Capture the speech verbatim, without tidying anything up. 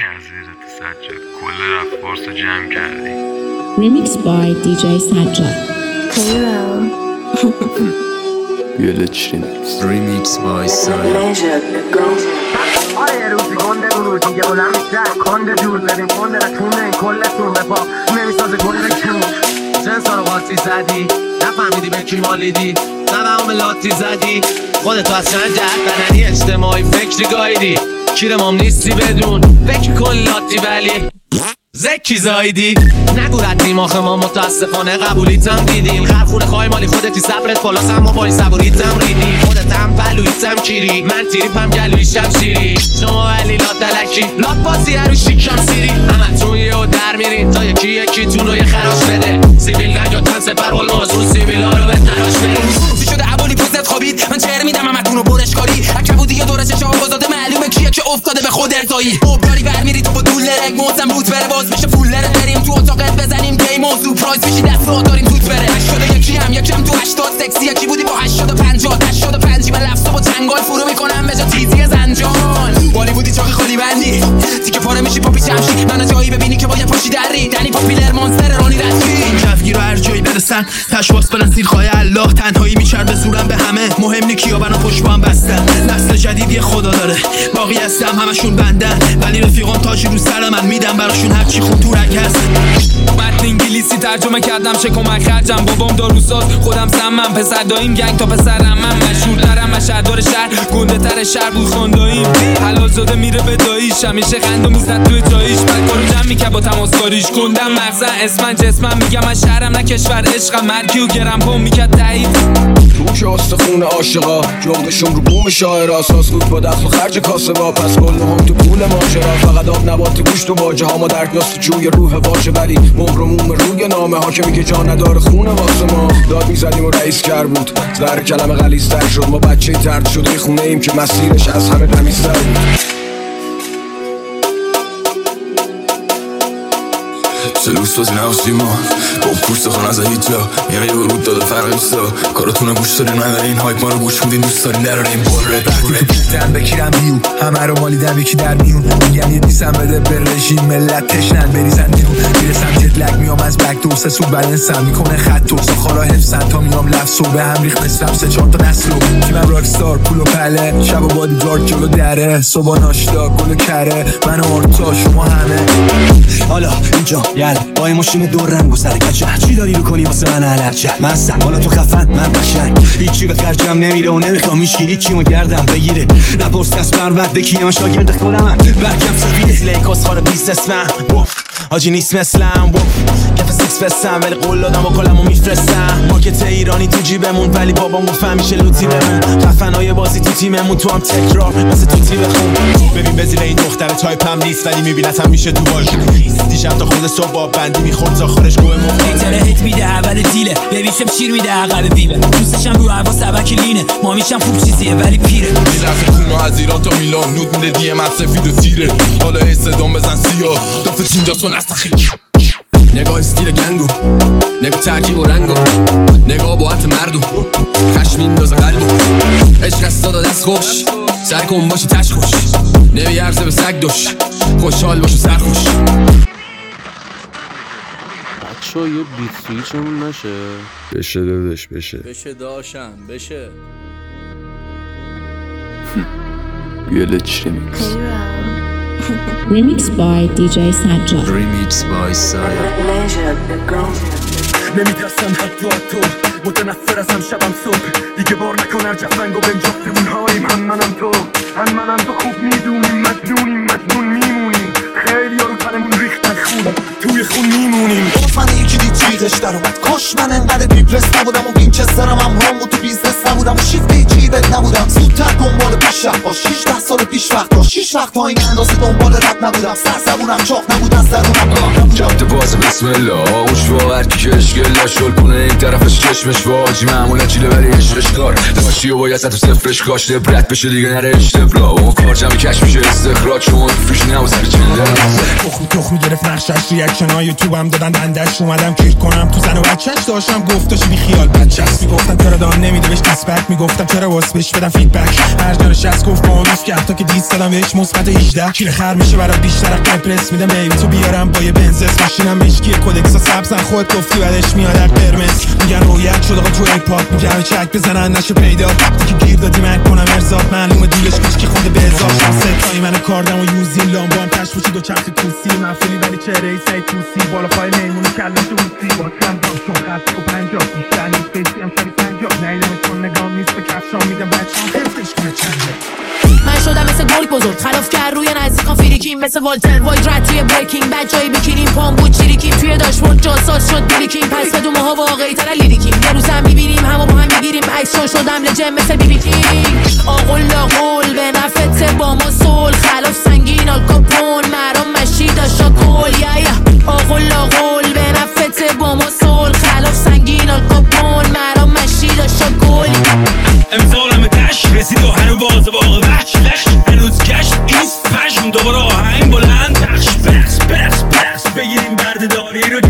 یزیدت سجاد کل رفت جمع کردی. Remix by دی جی سجاد. Village Remix. Remix by Saya. آره یه روزی گنده برو دیگه بلند میشه کنده جور زدیم کنده نتونه این کلتون به پا نمیسازه گنده کون چند سال قاطی زدی نفهمیدی به کی مالیدی زنم لاتی زدی خودتو از چند جهت بدنی اجتماعی فکری گایدی کیرمام نیستی بدون فکر کن لاتی ولی زکی زایدی نگو رد نیماخ ما متاسفانه قبولیتم دیدیم خرخونه خواهی مالی خودتی صبرت پلاس هم ما با این صبوریتم ریدیم خودتم پلویتم کیری من تیریپم گلویشم شیری شما ولی لات دلکی لات بازی هرو شیکم سیری همه تون یه و در میرین تا یکی یکی تون رو یه خراش بده سیبیل نگاتن سپر والماز رو سیبیل ها رو به تراش بریم سی شده عبالی پوزت خوابید من چهر میدم همه تون رو برش کاری اکبو دیگه دورش شما بازاده معلومه کیه که افتاده به خود ارتایی اوبداری برمیری تو با دول رگ موزم روت بره باز بشه فولره بریم تو اتاقت بزنیم گی موضوع پرایز بشی دست رو داریم توت بره هشتاد یکی هم یکم تو هشتاد سکسی یکی بودی با هشتاد و پنجاه هشتاد و پنجی من لفظو با چنگال فرو میکنم به جا تیزی زنجان بالی بودی چاقی خالی بندی تیکه پاره میشی پاپی چمشی منو جایی ببینی که باید پاشی دری دنی پاپیلر مانستر رانی رسمی کفگیر رو هر جایی برسن تشواس بلن سیرخواه الله تنهایی میچر به زورم به همه مهم نی کیا بنا پشت با هم بستن نسل جدید یه خدا داره باقی هستم همشون بندن ولی رفیقان تاجی رو سر من میدم براشون هر چی خود تو رگ هست متن انگلیسی ترجمه کردم چه کمک خرجم بابام داروساز خودم سمم پسر داییم گنگ تا پسرم من مشهورترم مشهدار شهر گنده تر شهر بود خانداییم حلال زاده میره به داییش همیشه خند و میزد توی جاییش بعد کارو جمع میکرد با تماس کاریش گندم مغزن اسمن جسمم میگم من شهرم نه کشور عشقم مرگی و گرم پام میکرد تایید روش آستخون عاشقا جغدشون رو بوم شاعر اساس بود با دخل و خرج کاسه با پس کل هم تو پول ماجرا فقط آب نبات گوشت و باجه ها ما درد یاست جوی روح واژه ولی مهرموم روی نامه ها که میگه جا نداره خونه واسه ما داد میزدیم و رئیس کر بود زهر کلمه غلیظ‌تر شد ما بچه ترد شده خونه ایم که مسیرش از همه تمیزتر بود سلوس بازی نوستی ما با پوست خون از هیچ جا میگه یه ورود داده فرقیستا کاراتونه گوش دارین نداره این هایپ ما رو گوش میدین دوست دارین درارین بره وقتی تو پیتن بکیرم بیو همه رو مالیدم یکی در میون میگن یه دیسم بده به رژیم ملت تشنن بریزن بیرون میرسم جت لگ میام از بک دو سه سو بلنسم میکنه خط تو سخارا حفظن تا میام لفظ و به هم ریخ نصفم سه چهار تا نسلو تیمم راکستار پول و پله شب و بادی گارد جلو دره صبح ناشتا گل و کره من و آرتا شما همه حالا اینجا یل با این ماشین دور رنگ و سر کچه چی داری رو کنی واسه من علرچه من سن حالا تو خفن من قشنگ هیچی به خرجم نمیره و نمیخوام هیچ کی هیچی رو گردم بگیره نپرس کس برود بکیه من شاگرد خودم من برکم سفیده لیکاس خار بیست اسمم حاجی نیست مثلم کف سکس فستم ولی قول دادم و کلمو میفرستم مارکت ایرانی تو جیبمون ولی بابام گفت همیشه لوتی بمون خفنای بازی تو تیممون تو هم تکرار واسه توتی بخون ببین بزیل این دختر تایپم نیست ولی میبینتم میشه تو واژه دیشب تا خود صبح با بندی میخورد زاخارش گوه مخ هیتره هیت میده اول دیله ببیشم شیر میده عقل دیله دوستشم رو هوا سبک لینه ما میشم خوب چیزیه ولی پیره میرفت خونو از ایران تا میلان نود میده دیه مد سفید و تیره حالا استدام بزن سیاه دافت اینجا سون اصلا خیلی نگاه استیل گنگو نگاه ترکیب و رنگو نگاه با حت مردو خشم میندازه قلبو عشق از دادا دست خوش سر کن باشی تش خوش نمیارزه به سگ دوش خوشحال باشو سر خوش بچه ها یه بیت سویچمون نشه بشه دادش بشه بشه داشم بشه Village Remix Remix by دی جی سجاد. Remix by Saya. نمیترسم حتی تو متنفر ازم شبم صبح دیگه بار نکن هر جفنگ و بهم جفتمون هاییم هم منم تو هم منم تو خوب میدونیم مجنونیم مجنون میمونیم خیلی ها رو تنمون ریختن خون توی خون میمونیم گفت من یکی دید چیزش در اومد کاش من انقدر دیپرس نبودم و وینچسترم هم هم و تو بیزنس نبودم و شیفت جیبت نبودم زودتر دنبال پیشرفت با شیش ده سال پیش وقت با شیش وقت تا این اندازه دنبال رد نبودم سر زبونم چاق نبود از درونم جبت باز بسم الله آغوش با هرکی که اشکل شل کنه این طرفش چشمش واجی معمولا چیله ولی عشقش کار دماشی و باید تو صفرش کاشته برد بشه دیگه نره اشتبلا اون کار جمعی کش میشه استخراج چون فیش نو سر چنده بخون تو شخ میگرفت نقشش ریاکشن های یوتیوب هم دادن دندش اومدم کیک کنم تو زن و بچهش داشتم گفتاش بی خیال بچه‌ست میگفتم چرا دان نمیده بهش دیسپک میگفتم چرا واسه بهش بدم فیدبک هر جانش از گفت بونوس که حتی که دیست دادم بهش مثبت هجده کیل خر میشه برات بیشتر قبرس میدم بیبی تو بیارم با یه بنزس ماشینم مشکی کدکسا سبزن خود گفتی بعدش میاد قرمز میگن رویت شد آقا تو ایپاد میگن چک بزنن نشه پیدا دیگه گیر دادی من کنم ارزاد معلومه دیلش کش کی خونده به ازاد ستایی من کاردم و یوزی لامبام کش بوچی دو چرخ کوسی مفلی ولی چهره ای سعی توسی بالا پای میمونی کلم توسی با کم دام چون خسته و پنجاه بیشتر نیست بیسی هم شبی پنجاه نیدم چون نگام نیست به کفشام میگم بچه‌ام حفظش کنه چنده من شدم مثل گل بزرگ خلاف کرد روی نزدیکان فریکیم مثل والتر وایت رد توی بریکینگ بد جایی بکینیم پام بود چیریکیم توی داشبورد جاساس شد بیلیکیم پس بدون ماها واقعی تر لیریکیم یه روز هم میبینیم همه با هم میگیریم عکس چون شدم لجم مثل بی بی کینگ آقل آقل به نفت با ما سول خلاف سنگین آلکاپون مرام مشی داشتا کل یا یا آقل آقل به نفت با ما سول خلاف سنگین آلکاپون مرام مشی داشتا کل امسالم کش رسید و هنو باز باقی وحش لش هنوز کش ایست پشم دوباره آهنگ بلند پخش برس برس برس بگیریم بردهداری رو